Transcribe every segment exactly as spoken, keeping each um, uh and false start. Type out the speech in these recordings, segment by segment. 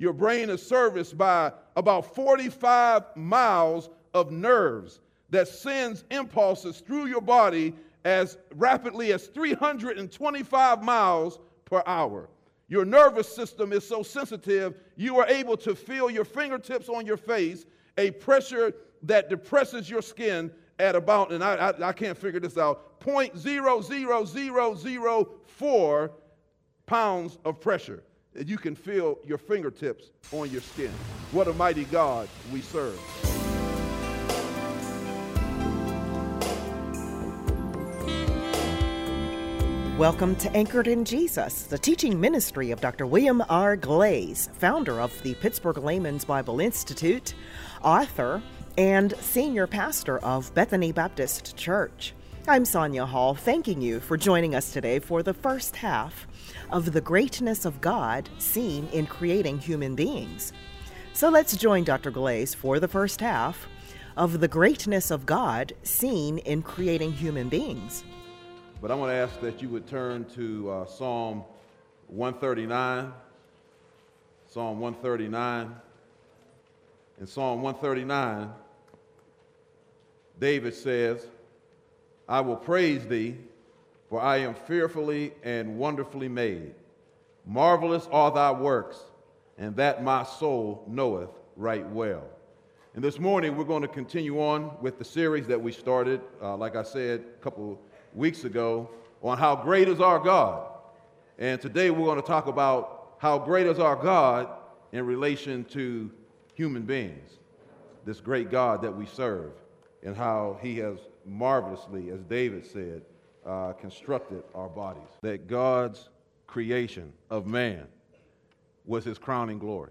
Your brain is serviced by about forty-five miles of nerves that sends impulses through your body as rapidly as three hundred twenty-five miles per hour. Your nervous system is so sensitive, you are able to feel your fingertips on your face, a pressure that depresses your skin at about, and I, I, I can't figure this out, zero point zero zero zero zero four pounds of pressure. You can feel your fingertips on your skin. What a mighty God we serve. Welcome to Anchored in Jesus, the teaching ministry of Doctor William R. Glaze, founder of the Pittsburgh Layman's Bible Institute, author, and senior pastor of Bethany Baptist Church. I'm Sonia Hall, thanking you for joining us today for the first half of the greatness of God seen in creating human beings. So let's join Doctor Glaze for the first half of the greatness of God seen in creating human beings. But I want to ask that you would turn to uh, Psalm one thirty-nine. Psalm one thirty-nine. In Psalm one thirty-nine, David says, I will praise thee, for I am fearfully and wonderfully made. Marvelous are thy works, and that my soul knoweth right well. And this morning, we're going to continue on with the series that we started, uh, like I said, a couple weeks ago, on how great is our God. And today we're going to talk about how great is our God in relation to human beings, this great God that we serve, and how he has marvelously, as David said, uh, constructed our bodies. That God's creation of man was his crowning glory.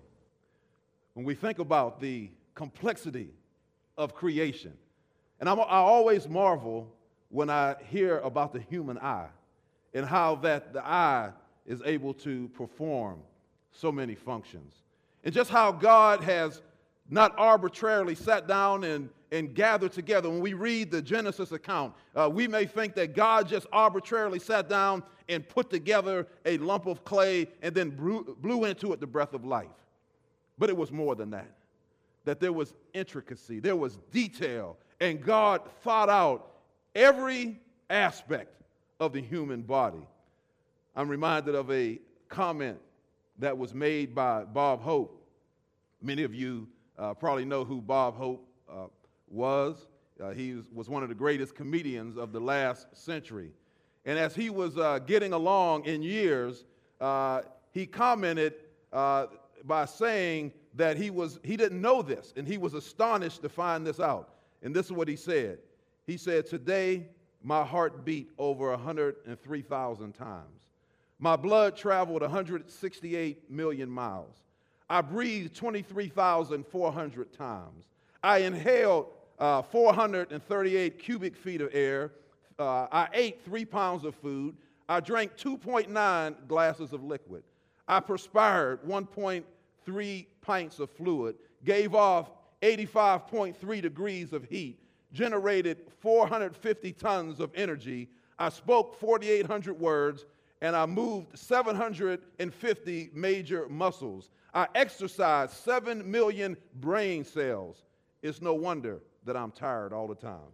When we think about the complexity of creation, and I'm, I always marvel when I hear about the human eye and how that the eye is able to perform so many functions. And just how God has not arbitrarily sat down and, and gathered together. When we read the Genesis account, uh, we may think that God just arbitrarily sat down and put together a lump of clay and then blew, blew into it the breath of life. But it was more than that. That there was intricacy, there was detail, and God thought out every aspect of the human body. I'm reminded of a comment that was made by Bob Hope. Many of you uh, probably know who Bob Hope uh, was. Uh, he was, was one of the greatest comedians of the last century. And as he was uh, getting along in years, uh, he commented uh, by saying that he was he didn't know this, and he was astonished to find this out. And this is what he said. He said, today, my heart beat over one hundred three thousand times. My blood traveled one hundred sixty-eight million miles. I breathed twenty-three thousand four hundred times. I inhaled uh, four hundred thirty-eight cubic feet of air. Uh, I ate three pounds of food. I drank two point nine glasses of liquid. I perspired one point three pints of fluid, gave off eighty-five point three degrees of heat, generated four hundred fifty tons of energy. I spoke forty-eight hundred words, and I moved seven hundred fifty major muscles. I exercised seven million brain cells. It's no wonder that I'm tired all the time.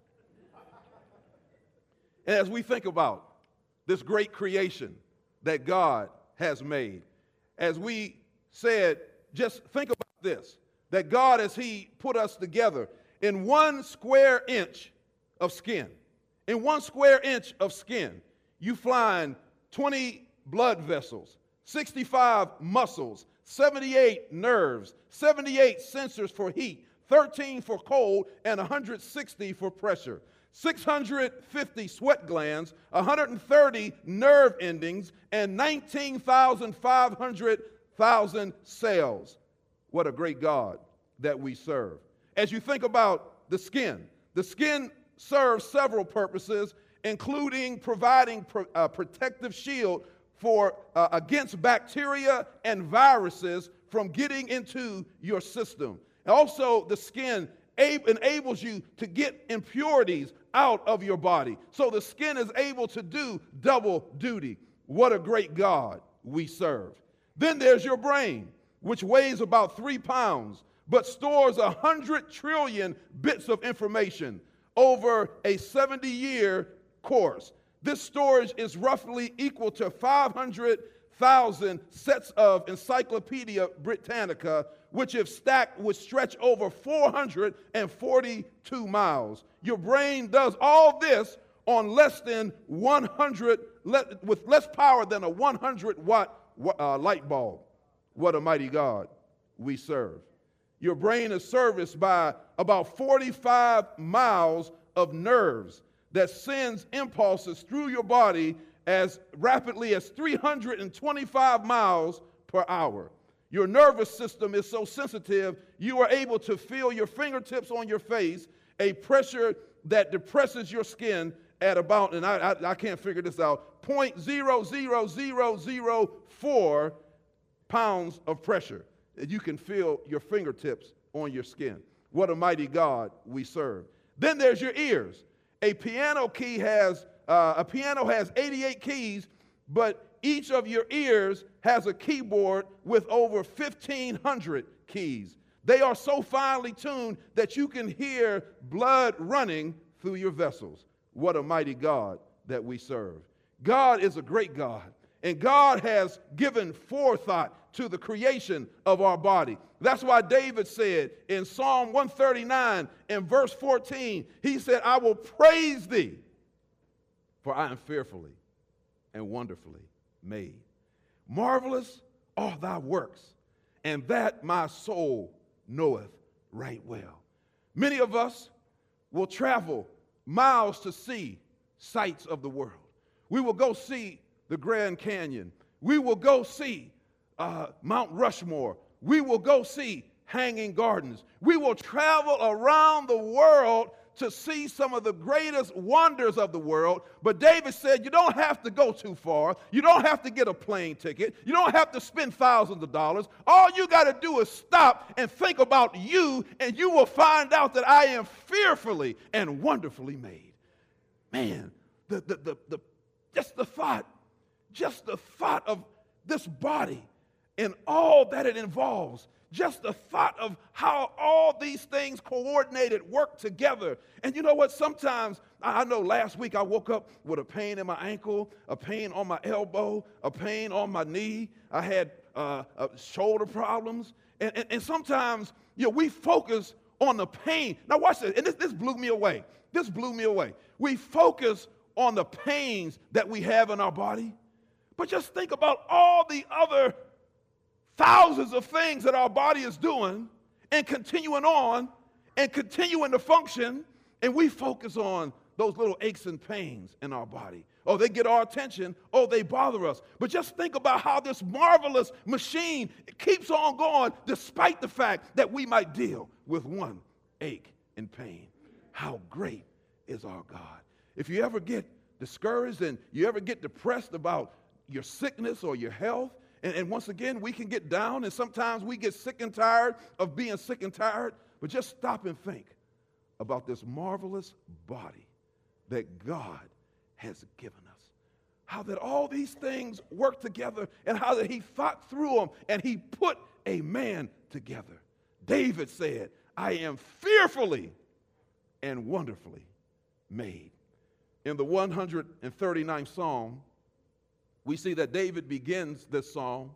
And as we think about this great creation that God has made, as we said, just think about this, that God, as he put us together, in one square inch of skin, in one square inch of skin, you find twenty blood vessels, sixty-five muscles, seventy-eight nerves, seventy-eight sensors for heat, thirteen for cold, and one hundred sixty for pressure, six hundred fifty sweat glands, one hundred thirty nerve endings, and nineteen thousand five hundred thousand cells. What a great God that we serve. As you think about the skin, the skin serves several purposes, including providing pro, uh, protective shield for uh, against bacteria and viruses from getting into your system. Also, the skin ab- enables you to get impurities out of your body. So the skin is able to do double duty. What a great God we serve. Then there's your brain. which weighs about three pounds, but stores a hundred trillion bits of information over a seventy-year course. This storage is roughly equal to five hundred thousand sets of Encyclopedia Britannica, which if stacked would stretch over four hundred forty-two miles. Your brain does all this on less than one hundred, with less power than a one hundred watt uh, light bulb. What a mighty God we serve. Your brain is serviced by about forty-five miles of nerves that sends impulses through your body as rapidly as three hundred twenty-five miles per hour. Your nervous system is so sensitive, you are able to feel your fingertips on your face, a pressure that depresses your skin at about, and I, I, I can't figure this out, zero point zero zero zero zero four pounds of pressure. You can feel your fingertips on your skin. What a mighty God we serve. Then there's your ears. A piano key has, uh, a piano has eighty-eight keys, but each of your ears has a keyboard with over fifteen hundred keys. They are so finely tuned that you can hear blood running through your vessels. What a mighty God that we serve. God is a great God, and God has given forethought to the creation of our body. That's why David said in Psalm one thirty-nine and verse fourteen, he said, I will praise thee, for I am fearfully and wonderfully made. Marvelous are thy works, and that my soul knoweth right well. Many of us will travel miles to see sights of the world. We will go see the Grand Canyon. We will go see uh, Mount Rushmore. We will go see Hanging Gardens. We will travel around the world to see some of the greatest wonders of the world. But David said, you don't have to go too far. You don't have to get a plane ticket. You don't have to spend thousands of dollars. All you got to do is stop and think about you, and you will find out that I am fearfully and wonderfully made. Man, the, the, the, the, just the thought, just the thought of this body and all that it involves, just the thought of how all these things coordinated work together. And you know what? Sometimes, I know last week I woke up with a pain in my ankle, a pain on my elbow, a pain on my knee. I had uh, uh, shoulder problems. And, and, and sometimes, you know, we focus on the pain. Now watch this, and this, this blew me away. This blew me away. We focus on the pains that we have in our body, but just think about all the other thousands of things that our body is doing and continuing on and continuing to function, and we focus on those little aches and pains in our body. Oh, they get our attention. Oh, they bother us. But just think about how this marvelous machine keeps on going despite the fact that we might deal with one ache and pain. How great is our God. If you ever get discouraged and you ever get depressed about your sickness or your health, And, and once again, we can get down, and sometimes we get sick and tired of being sick and tired. But just stop and think about this marvelous body that God has given us. How that all these things work together, and how that he thought through them, and he put a man together. David said, I am fearfully and wonderfully made. In the one hundred thirty-ninth Psalm, we see that David begins this psalm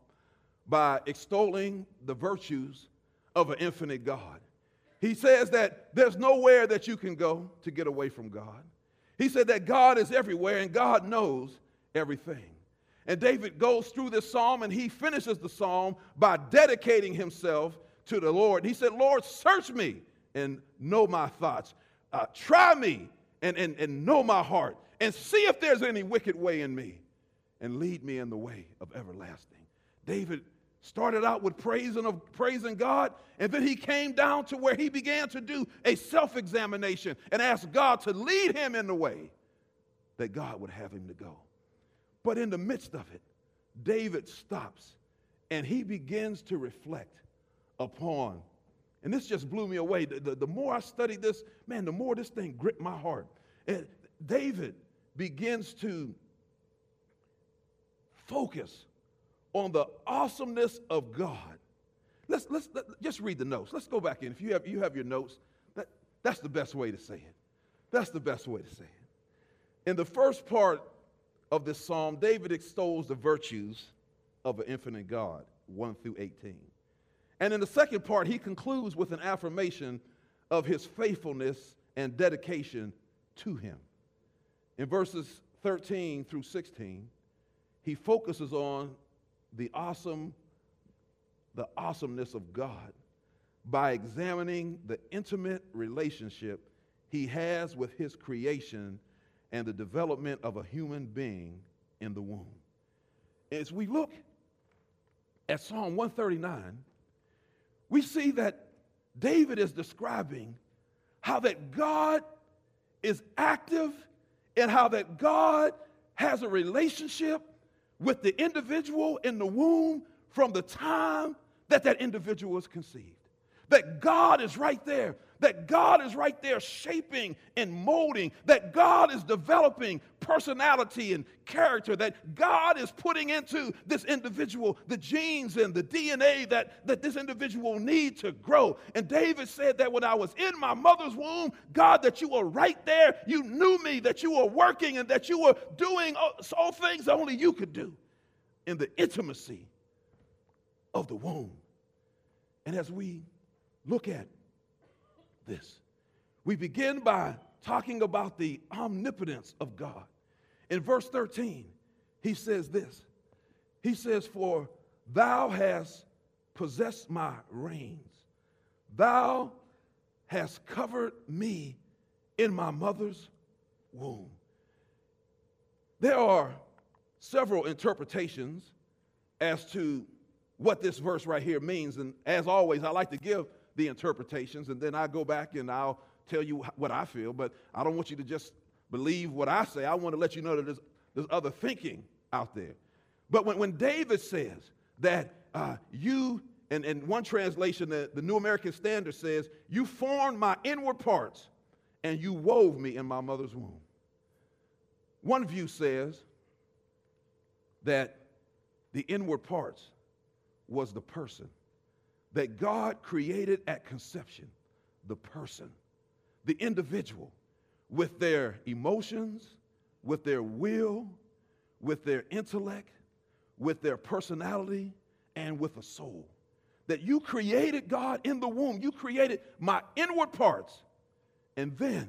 by extolling the virtues of an infinite God. He says that there's nowhere that you can go to get away from God. He said that God is everywhere and God knows everything. And David goes through this psalm and he finishes the psalm by dedicating himself to the Lord. He said, Lord, search me and know my thoughts. Uh, try me and, and, and know my heart, and see if there's any wicked way in me, and lead me in the way of everlasting. David started out with praising of praising God, and then he came down to where he began to do a self-examination and ask God to lead him in the way that God would have him to go. But in the midst of it, David stops and he begins to reflect upon, and this just blew me away. The, the, the more I studied this, man, the more this thing gripped my heart. And David begins to focus on the awesomeness of God Let's, let's let, just read the notes. Let's go back in. If you have, you have your notes, that, that's the best way to say it. That's the best way to say it. In the first part of this psalm, David extols the virtues of an infinite God, one through eighteen. And in the second part, he concludes with an affirmation of his faithfulness and dedication to him. In verses thirteen through sixteen, he focuses on the awesome, the awesomeness of God by examining the intimate relationship he has with his creation and the development of a human being in the womb. As we look at Psalm one thirty-nine, we see that David is describing how that God is active and how that God has a relationship with the individual in the womb from the time that that individual was conceived. That God is right there. That God is right there shaping and molding. That God is developing personality and character. That God is putting into this individual the genes and the D N A that, that this individual need to grow. And David said that when I was in my mother's womb, God, that you were right there. You knew me, that you were working and that you were doing all, all things that only you could do in the intimacy of the womb. And as we look at this, we begin by talking about the omnipotence of God. In verse thirteen, he says this. He says, for thou hast possessed my reins. Thou hast covered me in my mother's womb. There are several interpretations as to what this verse right here means. And as always, I like to give the interpretations, and then I go back and I'll tell you what I feel. But I don't want you to just believe what I say. I want to let you know that there's, there's other thinking out there. But when, when David says that uh, you, and in one translation, the, the New American Standard says, you formed my inward parts and you wove me in my mother's womb. One view says that the inward parts was the person, that God created at conception, the person, the individual, with their emotions, with their will, with their intellect, with their personality, and with a soul. That you created, God, in the womb. You created my inward parts, and then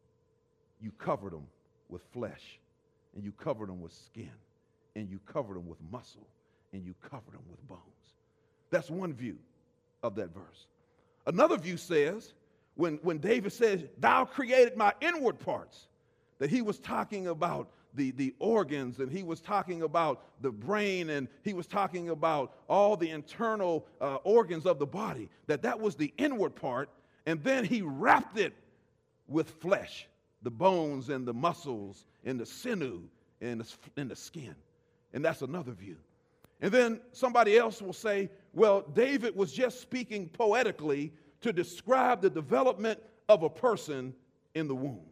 you covered them with flesh, and you covered them with skin, and you covered them with muscle, and you covered them with bones. That's one view of that verse. Another view says, when, when David says, thou created my inward parts, that he was talking about the, the organs, and he was talking about the brain, and he was talking about all the internal uh, organs of the body, that that was the inward part, and then he wrapped it with flesh, the bones and the muscles and the sinew and the, and the skin. And that's another view. And then somebody else will say, well, David was just speaking poetically to describe the development of a person in the womb.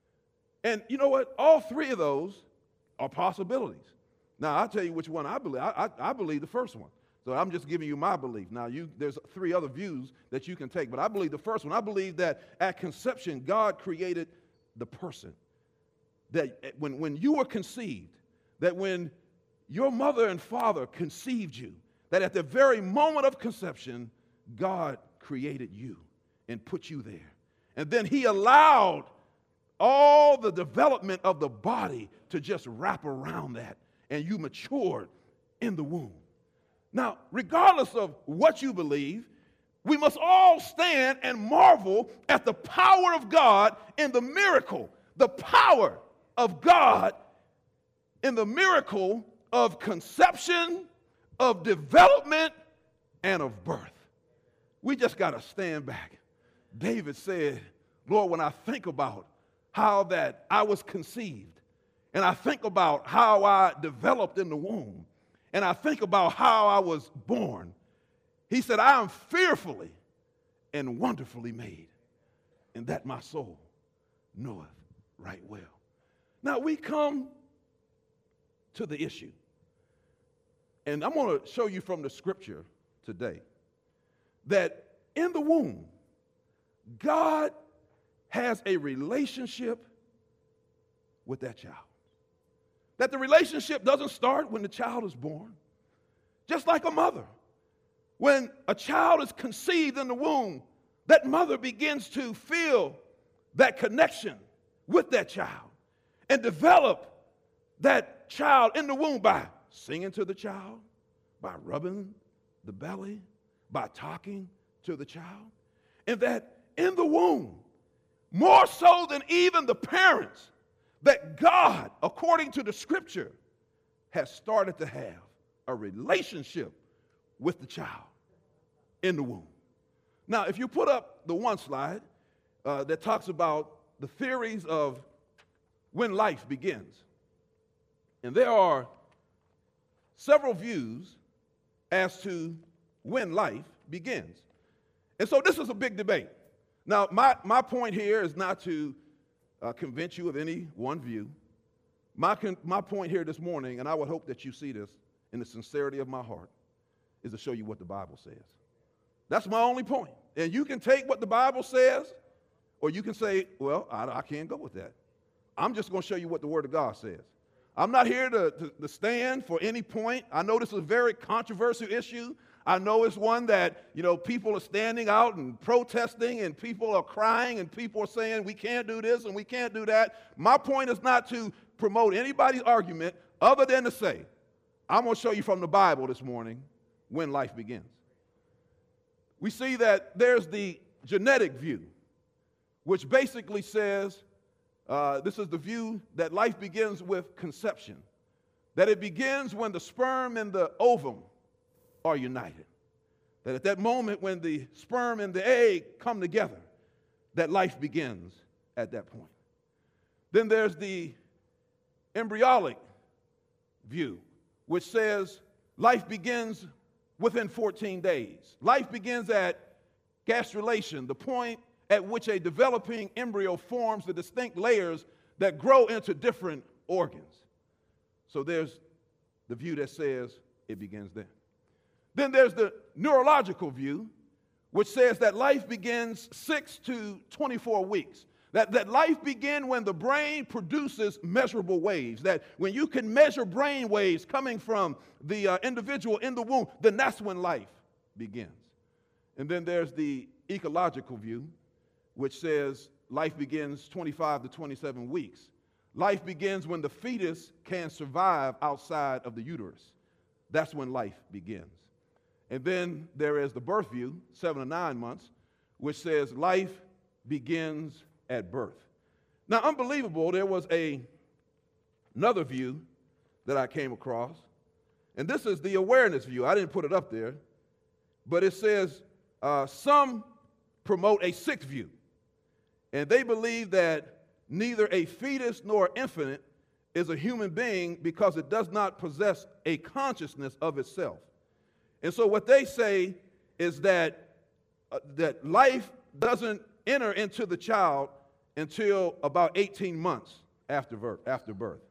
And you know what? All three of those are possibilities. Now, I'll tell you which one I believe. I, I, I believe the first one. So I'm just giving you my belief. Now, you, there's three other views that you can take, but I believe the first one. I believe that at conception, God created the person. That when, when you were conceived, that when your mother and father conceived you, that at the very moment of conception, God created you and put you there. And then he allowed all the development of the body to just wrap around that, and you matured in the womb. Now, regardless of what you believe, we must all stand and marvel at the power of God in the miracle, the power of God in the miracle of conception, of development, and of birth. We just got to stand back. David said, Lord, when I think about how that I was conceived, and I think about how I developed in the womb, and I think about how I was born, he said, I am fearfully and wonderfully made, and that my soul knoweth right well. Now we come to the issue. And I'm going to show you from the scripture today that in the womb, God has a relationship with that child. That the relationship doesn't start when the child is born. Just like a mother. When a child is conceived in the womb, that mother begins to feel that connection with that child and develop that child in the womb by singing to the child, by rubbing the belly, by talking to the child. And that in the womb, more so than even the parents, that God, according to the scripture, has started to have a relationship with the child in the womb. Now, if you put up the one slide uh, that talks about the theories of when life begins, and there are several views as to when life begins. And so this is a big debate. Now, my, my point here is not to uh, convince you of any one view. My, con- my point here this morning, and I would hope that you see this in the sincerity of my heart, is to show you what the Bible says. That's my only point. And you can take what the Bible says, or you can say, well, I, I can't go with that. I'm just going to show you what the Word of God says. I'm not here to, to, to stand for any point. I know this is a very controversial issue. I know it's one that, you know, people are standing out and protesting, and people are crying, and people are saying we can't do this and we can't do that. My point is not to promote anybody's argument other than to say, I'm going to show you from the Bible this morning when life begins. We see that there's the genetic view, which basically says, uh, this is the view that life begins with conception, that it begins when the sperm and the ovum are united, that at that moment when the sperm and the egg come together, that life begins at that point. Then there's the embryonic view, which says life begins within fourteen days. Life begins at gastrulation, the point at which a developing embryo forms the distinct layers that grow into different organs. So there's the view that says it begins then. Then there's the neurological view, which says that life begins six to twenty-four weeks. That, that life begins when the brain produces measurable waves. That when you can measure brain waves coming from the uh, individual in the womb, then that's when life begins. And then there's the ecological view, which says life begins twenty-five to twenty-seven weeks. Life begins when the fetus can survive outside of the uterus. That's when life begins. And then there is the birth view, seven to nine months, which says life begins at birth. Now, unbelievable, there was a, another view that I came across, and this is the awareness view. I didn't put it up there, but it says uh, some promote a sixth view, and they believe that neither a fetus nor infant is a human being because it does not possess a consciousness of itself. And so what they say is that, uh, that life doesn't enter into the child until about eighteen months after birth. After birth.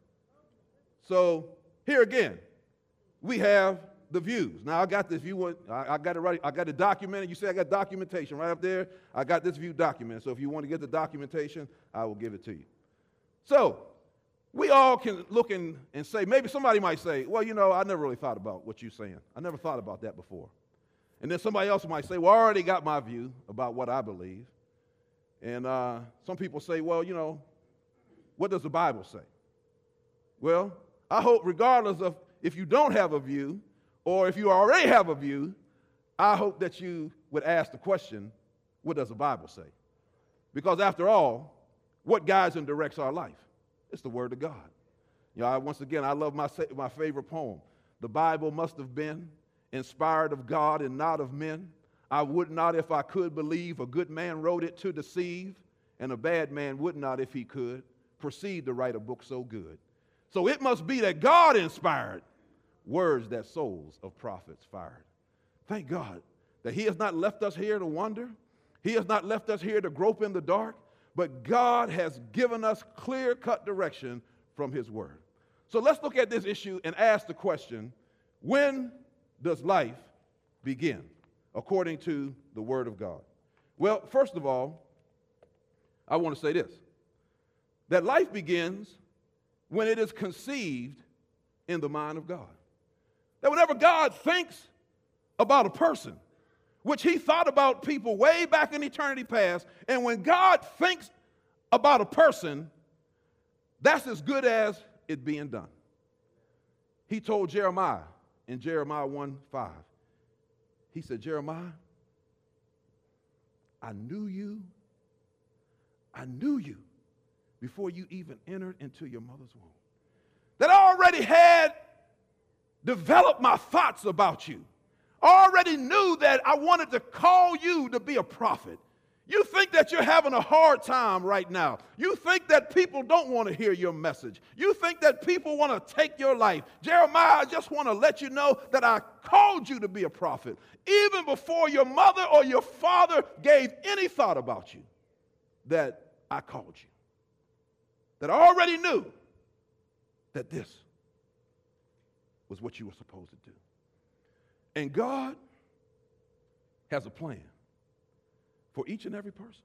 So here again, we have the views. Now I got this view. I, I got it right. I got it documented. You say I got documentation right up there. I got this view documented. So if you want to get the documentation, I will give it to you. So we all can look in and say, maybe somebody might say, well, you know, I never really thought about what you're saying. I never thought about that before. And then somebody else might say, well, I already got my view about what I believe. And uh, some people say, well, you know, what does the Bible say? Well, I hope regardless of if you don't have a view or if you already have a view, I hope that you would ask the question, what does the Bible say? Because after all, what guides and directs our life? It's the Word of God. You know, I, once again, I love my, my favorite poem. The Bible must have been inspired of God and not of men. I would not if I could believe a good man wrote it to deceive, and a bad man would not if he could proceed to write a book so good. So it must be that God inspired words that souls of prophets fired. Thank God that He has not left us here to wonder. He has not left us here to grope in the dark, but God has given us clear-cut direction from His Word. So let's look at this issue and ask the question, when does life begin? according to the Word of God? Well, first of all, I want to say this, that life begins when it is conceived in the mind of God. That whenever God thinks about a person, which he thought about people way back in eternity past, and when God thinks about a person, that's as good as it being done. He told Jeremiah in Jeremiah one five, he said, Jeremiah, I knew you, I knew you before you even entered into your mother's womb. That I already had developed my thoughts about you. I already knew that I wanted to call you to be a prophet. You think that you're having a hard time right now. You think that people don't want to hear your message. You think that people want to take your life. Jeremiah, I just want to let you know that I called you to be a prophet. Even before your mother or your father gave any thought about you, that I called you. That I already knew that this was what you were supposed to do. And God has a plan for each and every person.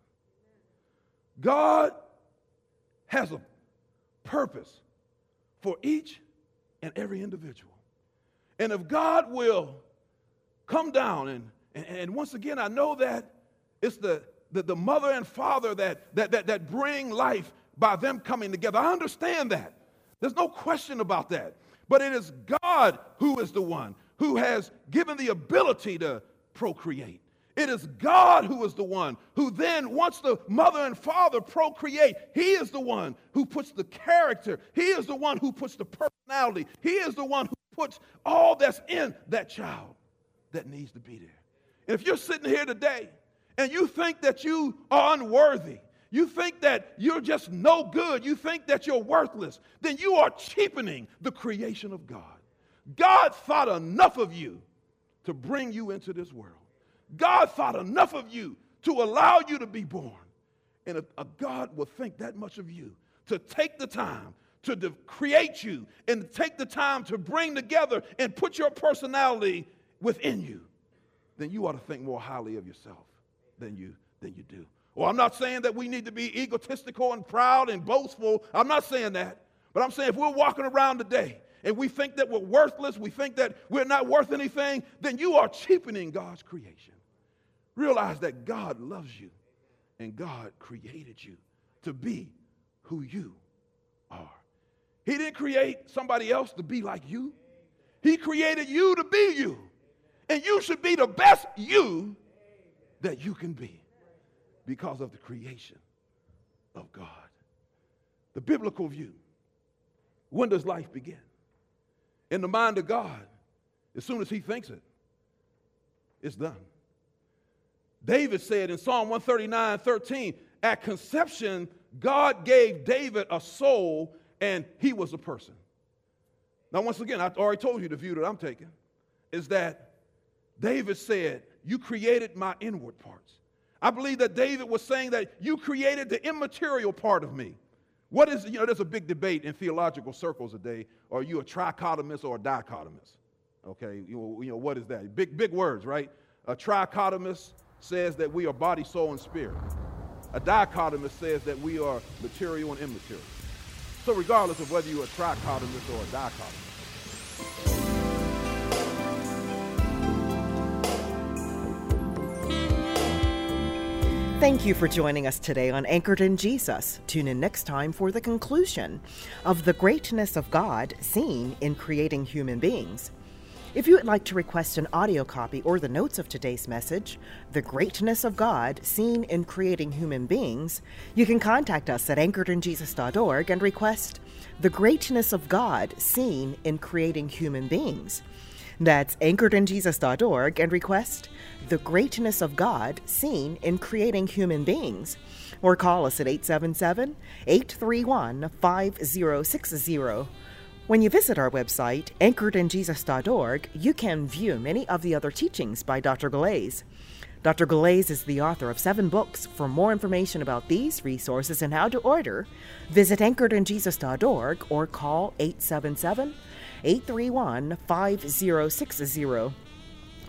God has a purpose for each and every individual. And if God will come down, and, and, and once again, I know that it's the, the, the mother and father that, that, that, that bring life by them coming together. I understand that. There's no question about that. But it is God who is the one who has given the ability to procreate. It is God who is the one who then, once the mother and father procreate, he is the one who puts the character. He is the one who puts the personality. He is the one who puts all that's in that child that needs to be there. And if you're sitting here today and you think that you are unworthy, you think that you're just no good, you think that you're worthless, then you are cheapening the creation of God. God thought enough of you to bring you into this world. God thought enough of you to allow you to be born. And a, a God will think that much of you to take the time to de- create you and take the time to bring together and put your personality within you, then you ought to think more highly of yourself than you, than you do. Well, I'm not saying that we need to be egotistical and proud and boastful. I'm not saying that. But I'm saying if we're walking around today and we think that we're worthless, we think that we're not worth anything, then you are cheapening God's creation. Realize that God loves you and God created you to be who you are. He didn't create somebody else to be like you. He created you to be you. And you should be the best you that you can be because of the creation of God. The biblical view. When does life begin? In the mind of God, as soon as he thinks it, it's done. David said in Psalm one thirty-nine thirteen, at conception, God gave David a soul and he was a person. Now, once again, I already told you the view that I'm taking is that David said, you created my inward parts. I believe that David was saying that you created the immaterial part of me. What is, you know, there's a big debate in theological circles today. Are you a trichotomist or a dichotomist? Okay, you know, you know what is that? Big, big words, right? A trichotomist says that we are body, soul, and spirit. A dichotomist says that we are material and immaterial. So regardless of whether you're a trichotomist or a dichotomist. Thank you for joining us today on Anchored in Jesus. Tune in next time for the conclusion of the greatness of God seen in creating human beings. If you would like to request an audio copy or the notes of today's message, The Greatness of God Seen in Creating Human Beings, you can contact us at anchored in jesus dot org and request The Greatness of God Seen in Creating Human Beings. That's anchored in jesus dot org and request The Greatness of God Seen in Creating Human Beings. Or call us at eight seven seven, eight three one, five zero six zero. When you visit our website, anchored in jesus dot org, you can view many of the other teachings by Doctor Galais. Doctor Galais is the author of seven books. For more information about these resources and how to order, visit anchored in jesus dot org or call eight seven seven, eight three one, five zero six zero.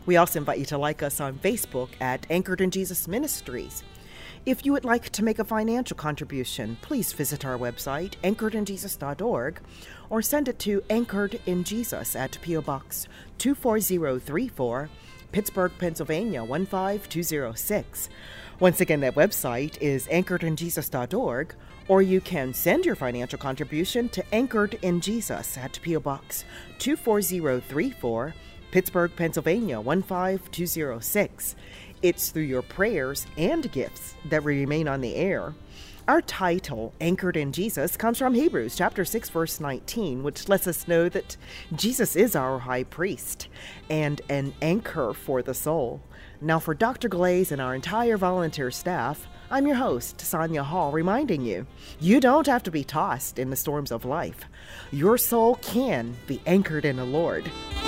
We also invite you to like us on Facebook at Anchored in Jesus Ministries. If you would like to make a financial contribution, please visit our website, anchored in jesus dot org, or send it to Anchored in Jesus at P O. Box two four zero three four, Pittsburgh, Pennsylvania one five two zero six. Once again, that website is anchored in jesus dot org, or you can send your financial contribution to Anchored in Jesus at P O. Box two four zero three four, Pittsburgh, Pennsylvania one five two zero six. It's through your prayers and gifts that we remain on the air. Our title, Anchored in Jesus, comes from Hebrews chapter six, verse nineteen, which lets us know that Jesus is our high priest and an anchor for the soul. Now, for Doctor Glaze and our entire volunteer staff, I'm your host, Sonia Hall, reminding you, you don't have to be tossed in the storms of life. Your soul can be anchored in the Lord.